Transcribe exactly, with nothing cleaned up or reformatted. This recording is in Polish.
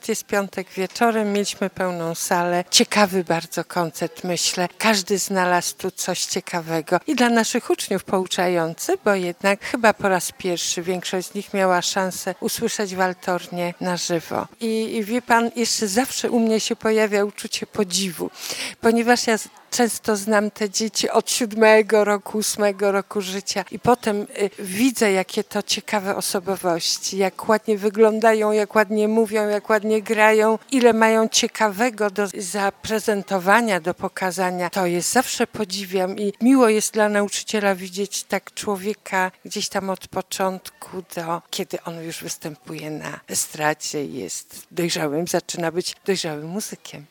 Jest piątek wieczorem, mieliśmy pełną salę. Ciekawy bardzo koncert, myślę. Każdy znalazł tu coś ciekawego. I dla naszych uczniów pouczający, bo jednak chyba po raz pierwszy większość z nich miała szansę usłyszeć Waltornię na żywo. I, i wie pan, jeszcze zawsze u mnie się pojawia uczucie podziwu, ponieważ ja często znam te dzieci od siódmego roku, ósmego roku życia i potem y, widzę, jakie to ciekawe osobowości, jak ładnie wyglądają, jak ładnie mówią, jak ładnie grają, ile mają ciekawego do zaprezentowania, do pokazania. To jest, zawsze podziwiam i miło jest dla nauczyciela widzieć tak człowieka gdzieś tam od początku do, kiedy on już występuje na estradzie i jest dojrzałym, zaczyna być dojrzałym muzykiem.